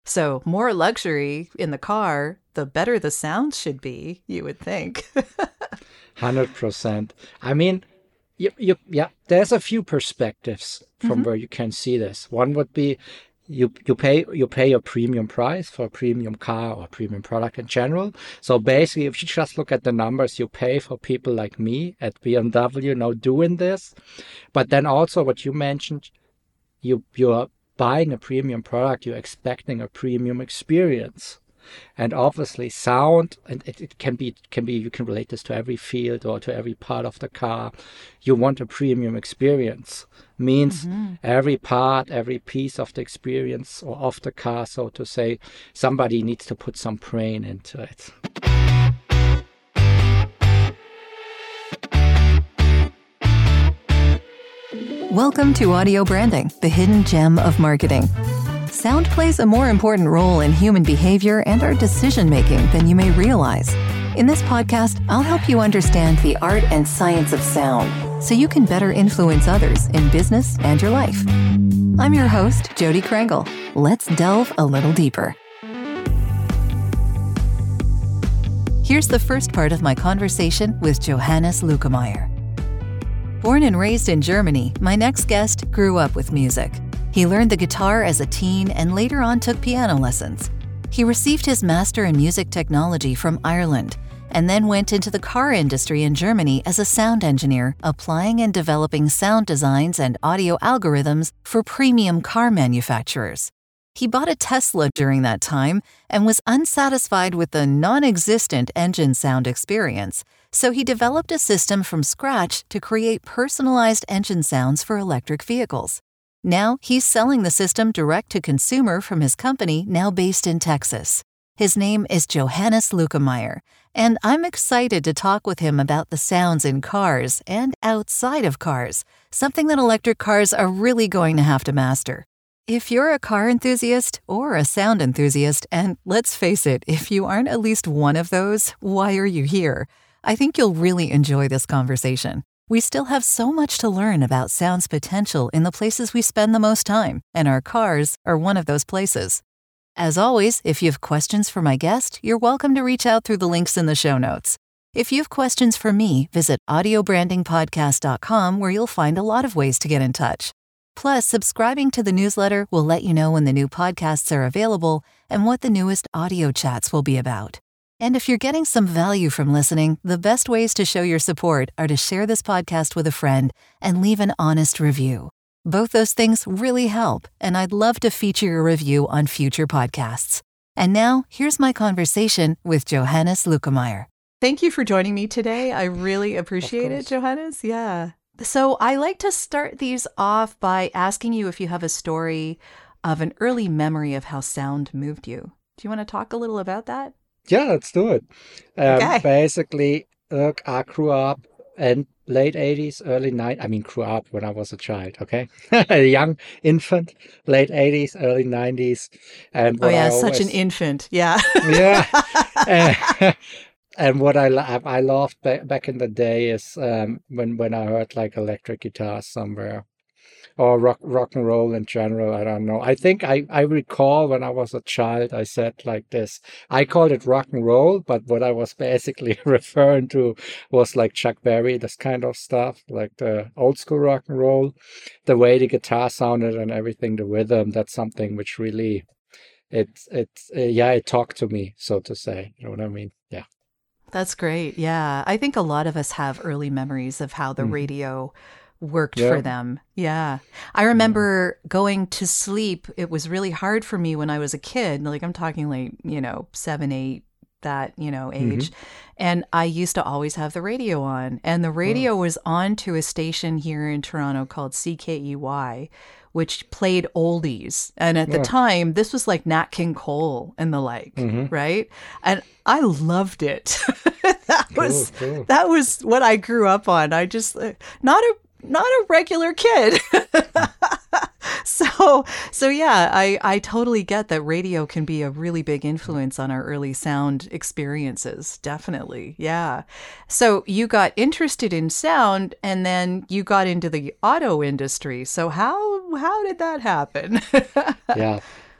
So more luxury in the car, the better the sound should be, you would think. 100%. I mean, yeah, there's a few perspectives from Hmm. where you can see this. One would be you pay a premium price for a premium car or premium product in general. So basically, if you just look at the numbers you pay for people like me at BMW now doing this, but then also what you mentioned, you're buying a premium product, you're expecting a premium experience. And obviously sound, and it can be you can relate this to every field or to every part of the car. You want a premium experience. Means Hmm. every part, every piece of the experience or of the car, so to say, somebody needs to put some brain into it. Welcome to Audio Branding, the hidden gem of marketing. Sound plays a more important role in human behavior and our decision-making than you may realize. In this podcast, I'll help you understand the art and science of sound so you can better influence others in business and your life. I'm your host, Jody Krangle. Let's delve a little deeper. Here's the first part of my conversation with Johannes Lukemeyer. Born and raised in Germany, my next guest grew up with music. He learned the guitar as a teen and later on took piano lessons. He received his master in music technology from Ireland and then went into the car industry in Germany as a sound engineer, applying and developing sound designs and audio algorithms for premium car manufacturers. He bought a Tesla during that time and was unsatisfied with the non-existent engine sound experience, so he developed a system from scratch to create personalized engine sounds for electric vehicles. Now he's selling the system direct to consumer from his company now based in Texas. His name is Johannes Lukemeyer, and I'm excited to talk with him about the sounds in cars and outside of cars, something that electric cars are really going to have to master. If you're a car enthusiast or a sound enthusiast, and let's face it, if you aren't at least one of those, why are you here? I think you'll really enjoy this conversation. We still have so much to learn about sound's potential in the places we spend the most time, and our cars are one of those places. As always, if you have questions for my guest, you're welcome to reach out through the links in the show notes. If you have questions for me, visit audiobrandingpodcast.com where you'll find a lot of ways to get in touch. Plus, subscribing to the newsletter will let you know when the new podcasts are available and what the newest audio chats will be about. And if you're getting some value from listening, the best ways to show your support are to share this podcast with a friend and leave an honest review. Both those things really help, and I'd love to feature your review on future podcasts. And now, here's my conversation with Johannes Lukemeyer. Thank you for joining me today. I really Of appreciate it, course. Johannes. Yeah. So I like to start these off by asking you if you have a story of an early memory of how sound moved you. Do you want to talk a little about that? Yeah, let's do it. Okay. Basically, look, I grew up in late 80s, early 90s. I mean, grew up when I was a child, okay? A young infant, late 80s, early 90s. And Oh what I yeah, such an always, infant. Yeah. yeah. And what I loved back in the day is when I heard like electric guitars somewhere or rock and roll in general. I don't know. I think I recall when I was a child, I said like this. I called it rock and roll, but what I was basically referring to was like Chuck Berry, this kind of stuff, like the old school rock and roll, the way the guitar sounded and everything, the rhythm. That's something which really it talked to me, so to say. You know what I mean? Yeah. That's great. Yeah. I think a lot of us have early memories of how the Mhm. radio worked for Yeah. them. Yeah. I Yeah. remember going to sleep. It was really hard for me when I was a kid. Like I'm talking like, 7, 8, that, age. Hmm. And I used to always have the radio on. And the Oh, radio was on to a station here in Toronto called CKEY, which played oldies. And at the oh. time, this was like Nat King Cole and the like, Hmm. right? And I loved it. that Cool, was cool. that was what I grew up on. I just not a regular kid. So yeah, I totally get that radio can be a really big influence on our early sound experiences. Definitely. Yeah. So you got interested in sound and then you got into the auto industry. So how did that happen? Yeah.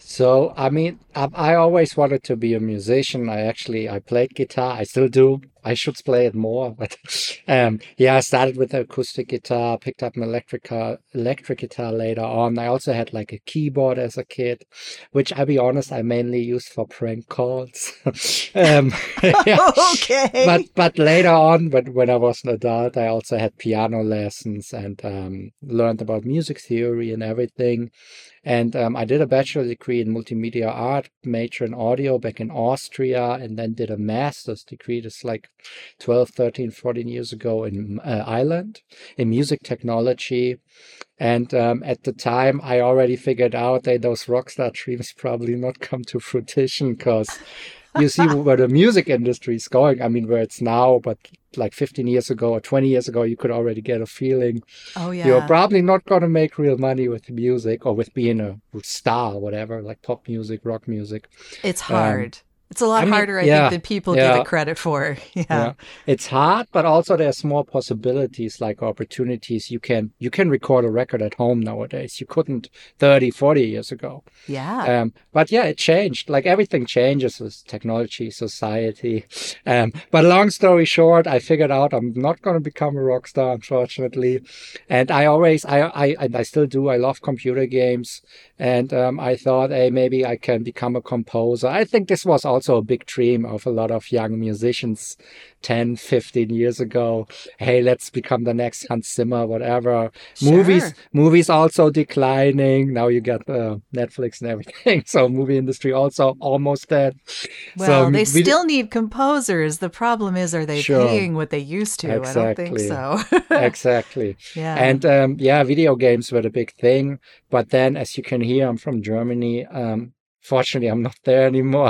So, I mean, I always wanted to be a musician. I played guitar. I still do. I should play it more, but yeah, I started with the acoustic guitar, picked up an electric guitar later on. I also had like a keyboard as a kid, which I'll be honest, I mainly used for prank calls. um, yeah. Okay. But later on, when I was an adult, I also had piano lessons and learned about music theory and everything. And I did a bachelor's degree in multimedia art, major in audio back in Austria, and then did a master's degree. That's like 12, 13, 14 years ago in Ireland in music technology. And at the time, I already figured out that those rockstar dreams probably not come to fruition because you see where the music industry is going. I mean, where it's now, but like 15 years ago or 20 years ago, you could already get a feeling Oh, you're yeah. probably not going to make real money with music or with being a star or whatever, like pop music, rock music. It's Um, hard. It's a lot I mean, harder, I think, yeah, than people give yeah. it credit for. Yeah. Yeah, it's hard, but also there's more possibilities, like opportunities. You can record a record at home nowadays. You couldn't 30, 40 years ago. Yeah. But yeah, it changed. Like everything changes with technology, society. But long story short, I figured out I'm not going to become a rock star, unfortunately. And and I still do. I love computer games. And I thought, hey, maybe I can become a composer. I think this was also a big dream of a lot of young musicians 10, 15 years ago. Hey, let's become the next Hans Zimmer, whatever. Sure. Movies also declining. Now you got Netflix and everything. So movie industry also almost dead. So Well, they we still need composers. The problem is, are they sure, paying what they used to? I don't think exactly. so. Exactly. Yeah. And yeah, video games were the big thing. But then, as you can hear, I'm from Germany. Fortunately, I'm not there anymore.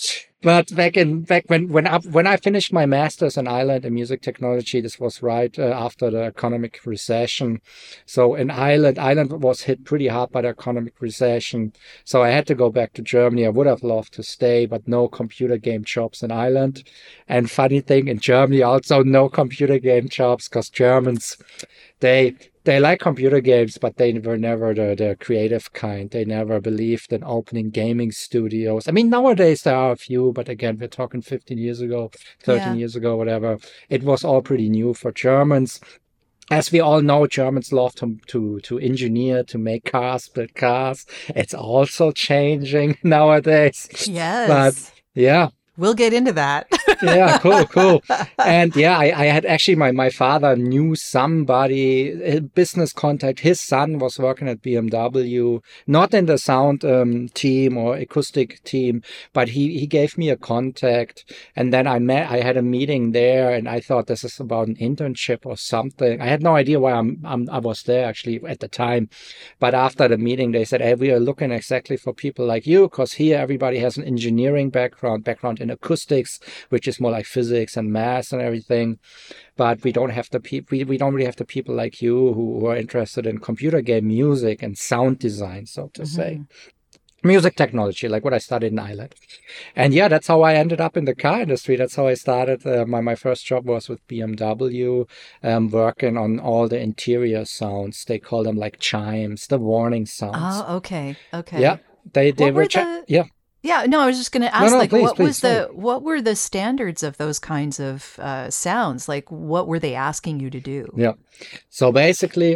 But back when I finished my master's in Ireland in music technology, this was right after the economic recession. So in Ireland was hit pretty hard by the economic recession. So I had to go back to Germany. I would have loved to stay, but no computer game jobs in Ireland. And funny thing, in Germany also no computer game jobs because Germans they they like computer games, but they were never the creative kind. They never believed in opening gaming studios. I mean, nowadays there are a few, but again, we're talking 15 years ago, 13 Yeah. years ago, whatever. It was all pretty new for Germans. As we all know, Germans love to engineer, to make cars, build cars. It's also changing nowadays. But Yes. yeah, We'll get into that. yeah, cool. And yeah, I had actually my father knew somebody, a business contact. His son was working at BMW, not in the sound team or acoustic team, but he gave me a contact. And then I had a meeting there, and I thought this is about an internship or something. I had no idea why I was there actually at the time. But after the meeting, they said, hey, we are looking exactly for people like you, because here everybody has an engineering background in acoustics, which is more like physics and math and everything. But we don't have the people. We don't really have the people like you who are interested in computer game music and sound design, so to say. Mhm. Music technology, like what I studied in Ireland. And yeah, that's how I ended up in the car industry. That's how I started. My first job was with BMW, working on all the interior sounds. They call them like chimes, the warning sounds. Oh, okay. Yeah, Okay. they What were, were the yeah. Yeah, no, I was just going to No, ask, no, like, please, sorry. what were the standards of those kinds of sounds? Like, what were they asking you to do? Yeah. So basically,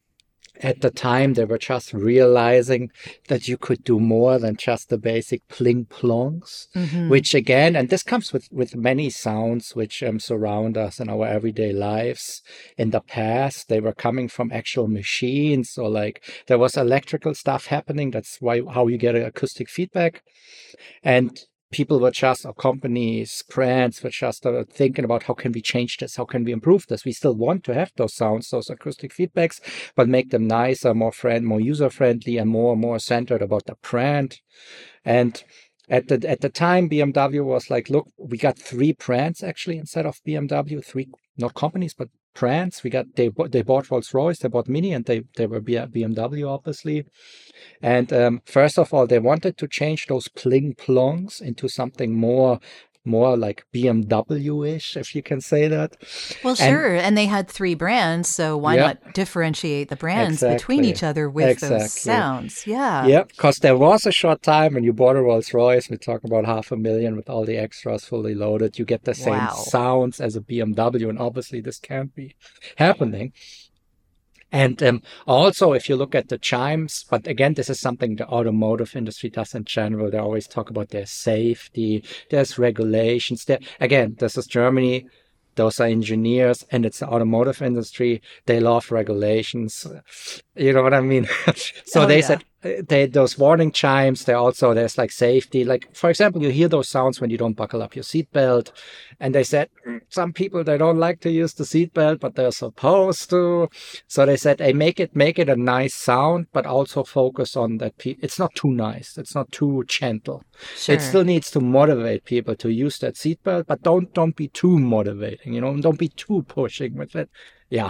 at the time, they were just realizing that you could do more than just the basic pling plongs, Hmm. which again, and this comes with many sounds which surround us in our everyday lives. In the past, they were coming from actual machines, or like there was electrical stuff happening. That's how you get acoustic feedback. And people were just, or companies, brands were just thinking about how can we change this? How can we improve this? We still want to have those sounds, those acoustic feedbacks, but make them nicer, more user friendly, and more centered about the brand. And at the time, BMW was like, look, we got 3 brands actually instead of BMW, 3 not companies but brands. They bought Rolls-Royce, they bought Mini, and they were BMW obviously. And first of all, they wanted to change those pling plongs into something more more like BMW-ish, if you can say that. Well, And sure. And they had three brands, so why yeah, not differentiate the brands between exactly. each other with those Exactly. sounds? Yeah. Yeah, because there was a short time when you bought a Rolls-Royce, we talk about 500,000 with all the extras fully loaded, you get the same Wow. sounds as a BMW, and obviously this can't be happening. And also, if you look at the chimes, but again, this is something the automotive industry does in general. They always talk about their safety, there's regulations. There, again, this is Germany. Those are engineers, and it's the automotive industry. They love regulations. You know what I mean? So Oh, they yeah. said those warning chimes. There's like safety. Like for example, you hear those sounds when you don't buckle up your seatbelt, and they said some people they don't like to use the seatbelt, but they're supposed to. So they said, hey, make it a nice sound, but also focus on that. It's not too nice. It's not too gentle. It Sure. still needs to motivate people to use that seatbelt, but don't be too motivating, don't be too pushing with it. Yeah.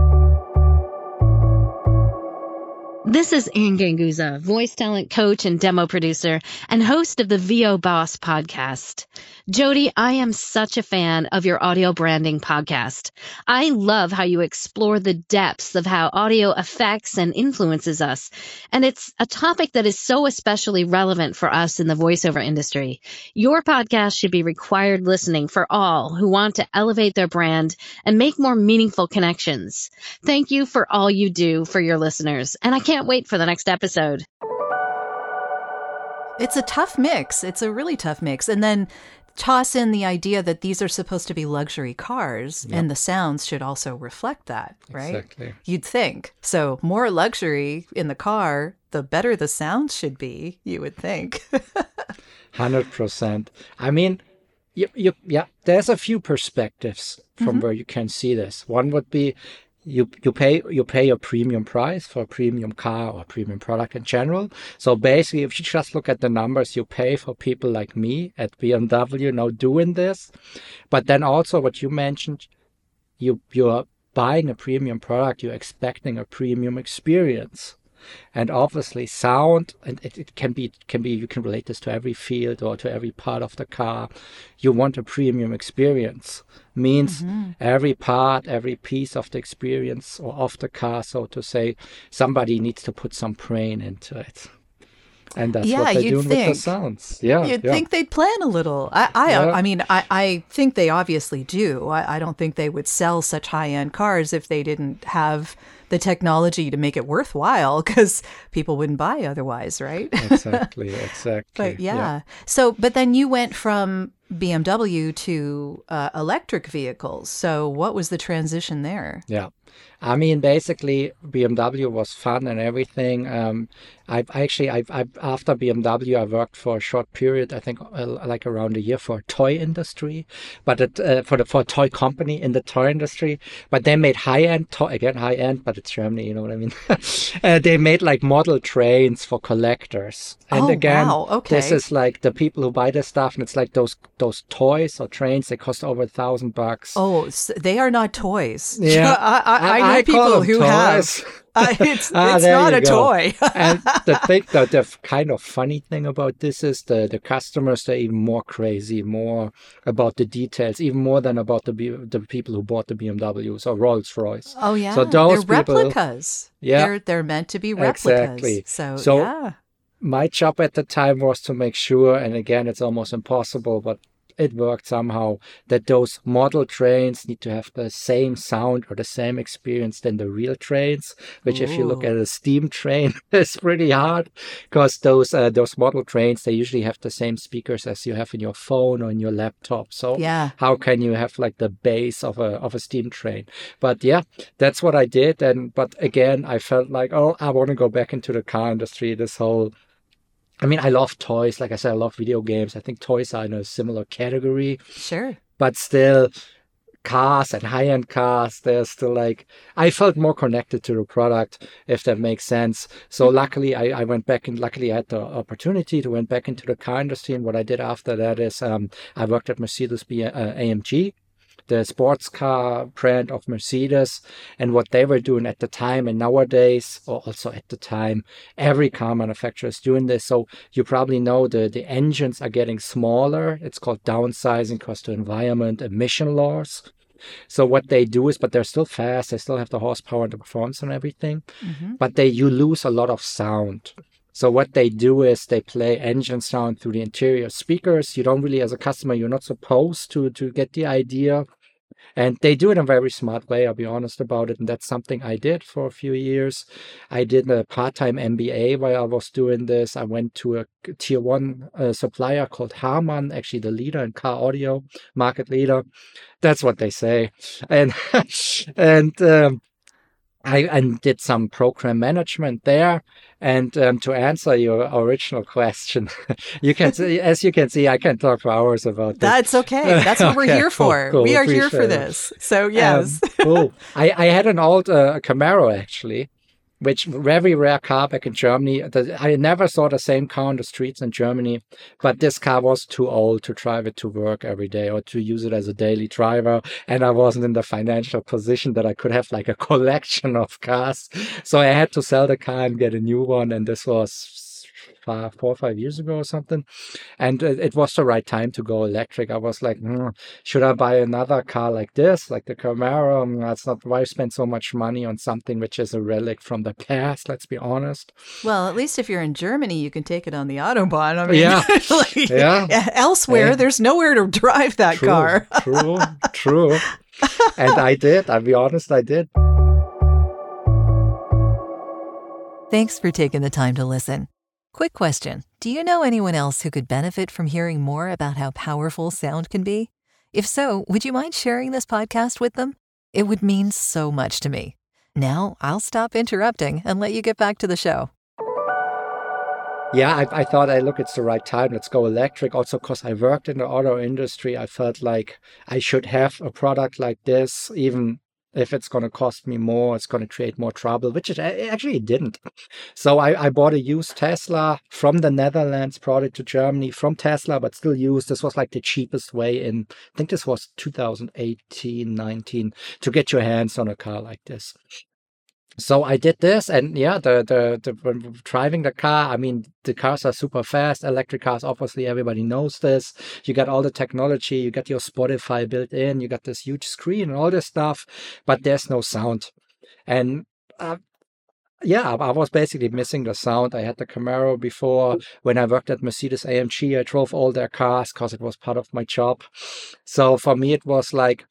This is Anne Ganguza, voice talent coach and demo producer and host of the VO Boss podcast. Jody, I am such a fan of your audio branding podcast. I love how you explore the depths of how audio affects and influences us. And it's a topic that is so especially relevant for us in the voiceover industry. Your podcast should be required listening for all who want to elevate their brand and make more meaningful connections. Thank you for all you do for your listeners. And I can't wait for the next episode. It's a tough mix. It's a really tough mix. And then toss in the idea that these are supposed to be luxury cars, and the sounds should also reflect that, right? Exactly. You'd think. So more luxury in the car, the better the sounds should be, you would think. 100%. I mean, there's a few perspectives from where you can see this. One would be you pay a premium price for a premium car or a premium product in general. So basically, if you just look at the numbers, you pay for people like me at BMW now doing this. But then also what you mentioned, you're buying a premium product, you're expecting a premium experience. And obviously sound, and it can be, you can relate this to every field or to every part of the car. You want a premium experience. Means every part, every piece of the experience or of the car, so to say, somebody needs to put some brain into it. And that's what they're doing with the sounds. You'd think they'd plan a little. I mean, I think they obviously do. I don't think they would sell such high-end cars if they didn't have the technology to make it worthwhile, because people wouldn't buy otherwise, right? Exactly. But but then you went from BMW to electric vehicles. So what was the transition there? Yeah. I mean, basically, BMW was fun and everything. After BMW, I worked for a short period, I think like around a year, for a toy industry, but for a toy company in the toy industry. But they made high-end but it's Germany, you know what I mean? They made like model trains for collectors. And wow. Okay. This is like the people who buy this stuff, and it's like those toys or trains, they cost over $1,000. Oh, so they are not toys. Yeah. I know people who toys. have. It's not a toy. And the kind of funny thing about this is the customers, they're even more crazy, more about the details, even more than about the people who bought the BMWs or Rolls-Royce. Oh, yeah. So those they're people, replicas. Yeah. They're meant to be replicas. Exactly. So yeah. My job at the time was to make sure, and again, it's almost impossible, but it worked somehow, that those model trains need to have the same sound or the same experience than the real trains, which if you look at a steam train, it's pretty hard, because those model trains, they usually have the same speakers as you have in your phone or in your laptop. So how can you have like the bass of a steam train? But yeah, that's what I did. But again, I felt like, I want to go back into the car industry. I mean, I love toys. Like I said, I love video games. I think toys are in a similar category. Sure. But still, cars and high-end cars, they're still like, I felt more connected to the product, if that makes sense. So luckily, I went back, and luckily I had the opportunity to went back into the car industry. And what I did after that is I worked at Mercedes AMG. the sports car brand of Mercedes, and what they were doing at the time. And nowadays, or also at the time, every car manufacturer is doing this. So you probably know the engines are getting smaller. It's called downsizing because to environment emission laws. So what they do is, but they're still fast. They still have the horsepower and the performance and everything. But you lose a lot of sound. So what they do is they play engine sound through the interior speakers. You don't really, as a customer, you're not supposed to get the idea. And they do it in a very smart way, I'll be honest about it. And that's something I did for a few years. I did a part-time MBA while I was doing this. I went to a tier one supplier called Harman, actually the leader in car audio, market leader. That's what they say. And I did some program management there. And to answer your original question, as you can see, I can talk for hours about this. That's okay. That's what we're here for. Cool. We are here for this. So yes. Cool. I had an old Camaro actually, which very rare car back in Germany. I never saw the same car on the streets in Germany, but this car was too old to drive it to work every day or to use it as a daily driver. And I wasn't in the financial position that I could have like a collection of cars. So I had to sell the car and get a new one. And this was 4 or 5 years ago or something. And it was the right time to go electric. I was like, should I buy another car like this, like the Camaro? That's not why I spend so much money on something which is a relic from the past, let's be honest. Well, at least if you're in Germany, you can take it on the Autobahn. I mean, yeah. Elsewhere, there's nowhere to drive that car. True. And I did. I'll be honest, I did. Thanks for taking the time to listen. Quick question. Do you know anyone else who could benefit from hearing more about how powerful sound can be? If so, would you mind sharing this podcast with them? It would mean so much to me. Now, I'll stop interrupting and let you get back to the show. Yeah, I thought, look, it's the right time. Let's go electric. Also, because I worked in the auto industry, I felt like I should have a product like this, even if it's going to cost me more, it's going to create more trouble, which it actually didn't. So I bought a used Tesla from the Netherlands, brought it to Germany from Tesla, but still used. This was like the cheapest way in, I think this was 2018, 19, to get your hands on a car like this. So I did this, and yeah, when driving the car, I mean, the cars are super fast. Electric cars, obviously, everybody knows this. You got all the technology, you got your Spotify built in, you got this huge screen and all this stuff, but there's no sound. And I was basically missing the sound. I had the Camaro before. When I worked at Mercedes-AMG, I drove all their cars because it was part of my job. So for me, it was like,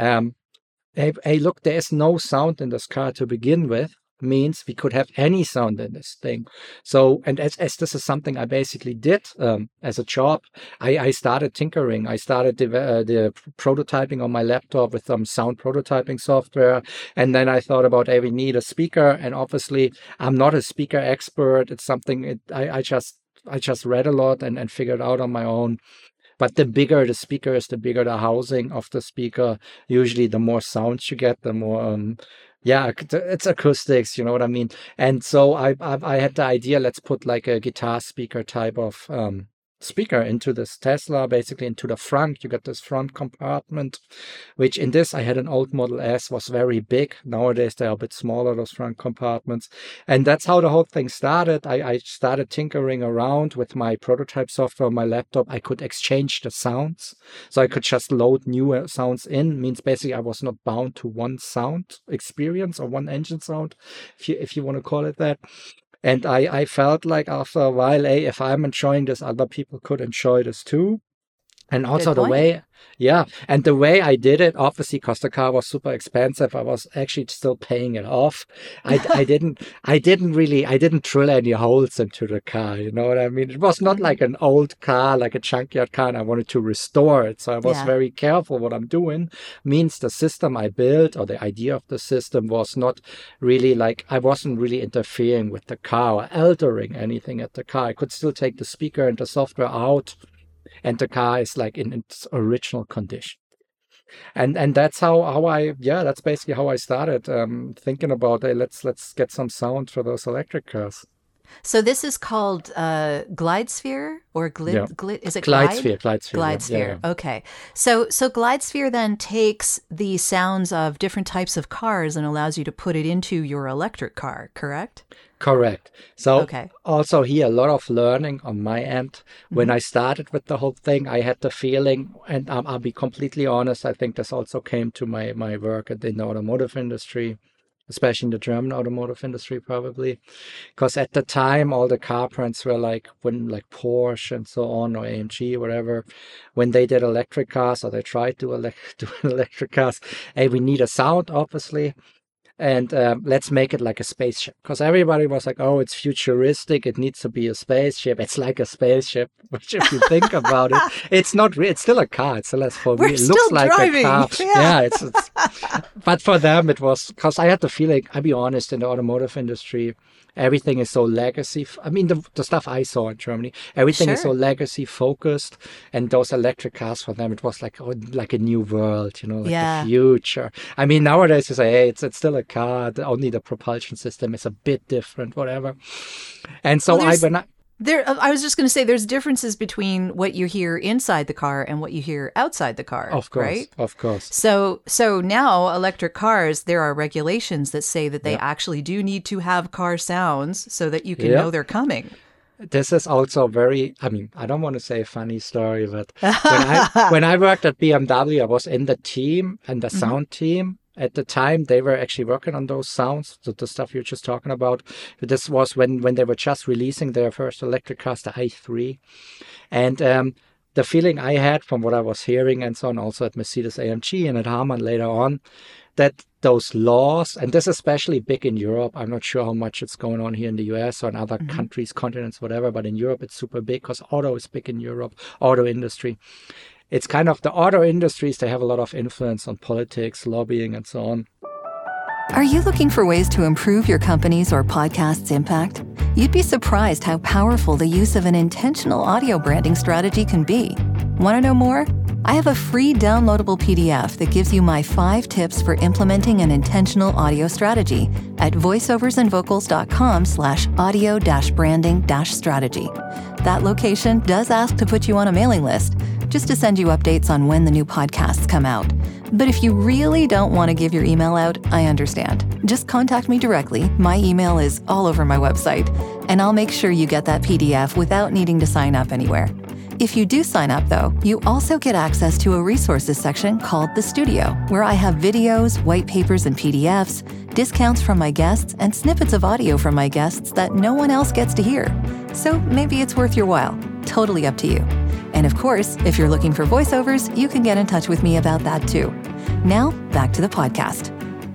hey, look, there is no sound in this car to begin with, means we could have any sound in this thing. So, and as this is something I basically did as a job, I started tinkering. I started the prototyping on my laptop with some sound prototyping software. And then I thought about, hey, we need a speaker. And obviously, I'm not a speaker expert. It's something I just read a lot and figured out on my own. But the bigger the speaker is, the bigger the housing of the speaker. Usually the more sounds you get, the more, it's acoustics, you know what I mean? And so I had the idea, let's put like a guitar speaker type of speaker into this Tesla, basically into the front. You got this front compartment, which in this, I had an old Model S, was very big. Nowadays, they're a bit smaller, those front compartments. And that's how the whole thing started. I started tinkering around with my prototype software on my laptop. I could exchange the sounds. So I could just load new sounds in. Means basically I was not bound to one sound experience or one engine sound, if you want to call it that. And I felt like after a while, hey, if I'm enjoying this, other people could enjoy this too. And also the way I did it, obviously, because the car was super expensive, I was actually still paying it off. I didn't drill any holes into the car. You know what I mean? It was not like an old car, like a junkyard car, and I wanted to restore it. So I was very careful what I'm doing. Means the system I built, or the idea of the system, was not really like, I wasn't really interfering with the car or altering anything at the car. I could still take the speaker and the software out, and the car is like in its original condition. And that's that's basically how I started thinking about, hey, let's get some sound for those electric cars. So this is called GlideSphere or is it GlideSphere? GlideSphere. Yeah. Okay. So GlideSphere then takes the sounds of different types of cars and allows you to put it into your electric car, correct? Correct. So okay. Also here, a lot of learning on my end. When I started with the whole thing, I had the feeling, and I'll be completely honest, I think this also came to my work in the automotive industry, especially in the German automotive industry, probably. Because at the time, all the car brands were like Porsche and so on, or AMG, whatever, when they did electric cars, or they tried to do electric cars, hey, we need a sound, obviously. And let's make it like a spaceship, because everybody was like, oh, it's futuristic, it needs to be a spaceship. It's like a spaceship, which if you think about it, it's not it's still a car. It still has it looks like driving. A car. Yeah, it's but for them it was, because I had the feeling, I'll be honest, in the automotive industry, everything is so legacy. I mean, the stuff I saw in Germany, everything is so legacy focused, and those electric cars, for them, it was like a new world, like the future. I mean, nowadays you say, hey, it's still a car. Only the propulsion system is a bit different, whatever. And so I was just going to say, there's differences between what you hear inside the car and what you hear outside the car. Of course, right? Of course. So now electric cars, there are regulations that say that they actually do need to have car sounds so that you can know they're coming. This is also I don't want to say a funny story, but when I worked at BMW, I was in the team and the sound team. At the time, they were actually working on those sounds, the stuff you're just talking about. This was when they were just releasing their first electric cars, the i3. And the feeling I had from what I was hearing and so on, also at Mercedes-AMG and at Harman later on, that those laws, and this is especially big in Europe, I'm not sure how much it's going on here in the US or in other countries, continents, whatever, but in Europe it's super big, because auto is big in Europe, auto industry. It's kind of the auto industries, they have a lot of influence on politics, lobbying, and so on. Are you looking for ways to improve your company's or podcast's impact? You'd be surprised how powerful the use of an intentional audio branding strategy can be. Want to know more? I have a free downloadable PDF that gives you my 5 tips for implementing an intentional audio strategy at voiceoversandvocals.com/audio-branding-strategy. That location does ask to put you on a mailing list, just to send you updates on when the new podcasts come out. But if you really don't want to give your email out, I understand. Just contact me directly. My email is all over my website, and I'll make sure you get that PDF without needing to sign up anywhere. If you do sign up, though, you also get access to a resources section called The Studio, where I have videos, white papers, and PDFs, discounts from my guests, and snippets of audio from my guests that no one else gets to hear. So maybe it's worth your while. Totally up to you. And of course, if you're looking for voiceovers, you can get in touch with me about that too. Now, back to the podcast.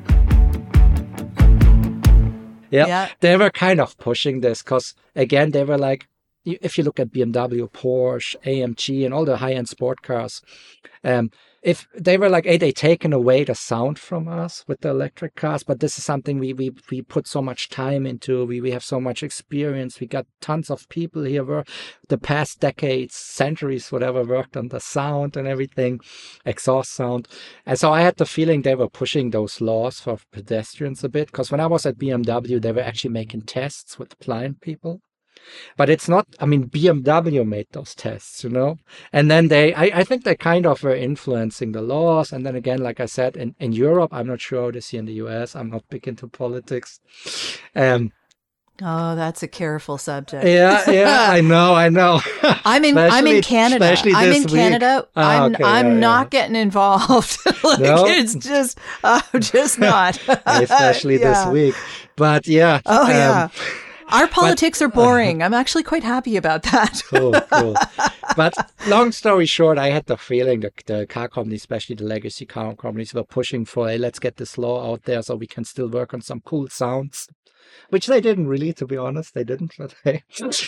Yeah, they were kind of pushing this because, again, they were like, if you look at BMW, Porsche, AMG, and all the high-end sport cars, if they were like, hey, they taken away the sound from us with the electric cars, but this is something we put so much time into. We have so much experience. We got tons of people here were the past decades, centuries, whatever, worked on the sound and everything, exhaust sound. And so I had the feeling they were pushing those laws for pedestrians a bit, because when I was at BMW, they were actually making tests with blind people. But it's not, BMW made those tests, and then I think they kind of were influencing the laws. And then again, like I said, in Europe, I'm not sure how it is here in the US. I'm not big into politics. Oh, that's a careful subject. Yeah, I know. I'm in Canada. I'm in Canada. I'm not getting involved. It's just not. Especially this week. But yeah. Oh, yeah. Our politics are boring. I'm actually quite happy about that. Cool. But long story short, I had the feeling that the car companies, especially the legacy car companies, were pushing for, hey, let's get this law out there so we can still work on some cool sounds. Which they didn't really, to be honest. They didn't. But hey.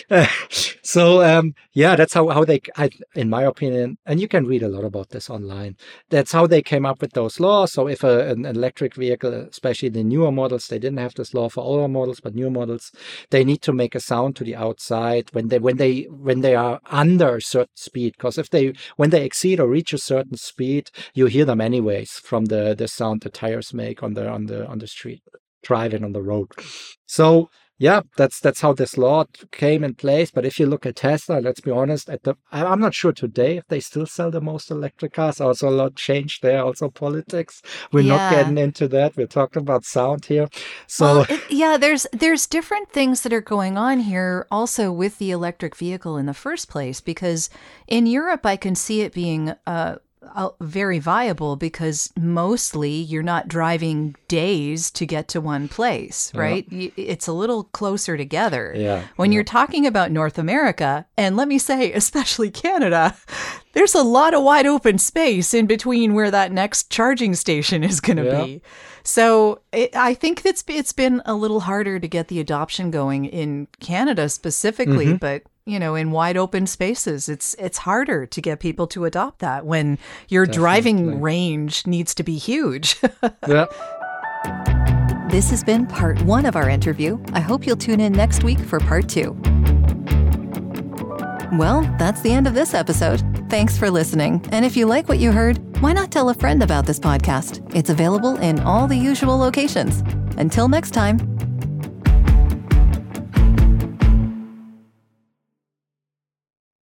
That's how they, in my opinion, and you can read a lot about this online, that's how they came up with those laws. So if an electric vehicle, especially the newer models, they didn't have this law for older models, but newer models, they need to make a sound to the outside when they are under a certain speed. Because when they exceed or reach a certain speed, you hear them anyways from the sound the tires make on the street, driving on the road. So yeah, that's how this law came in place. But if you look at Tesla, let's be honest, I'm not sure today if they still sell the most electric cars. Also a lot changed there, also politics. We're not getting into that. We're talking about sound here. So there's different things that are going on here also with the electric vehicle in the first place, because in Europe I can see it being very viable because mostly you're not driving days to get to one place, right? It's a little closer together. When you're talking about North America, and let me say, especially Canada, there's a lot of wide open space in between where that next charging station is going to be. So I think it's been a little harder to get the adoption going in Canada specifically, but in wide open spaces, it's harder to get people to adopt that when your driving range needs to be huge. This has been part 1 of our interview. I hope you'll tune in next week for part 2. Well, that's the end of this episode. Thanks for listening. And if you like what you heard, why not tell a friend about this podcast? It's available in all the usual locations. Until next time.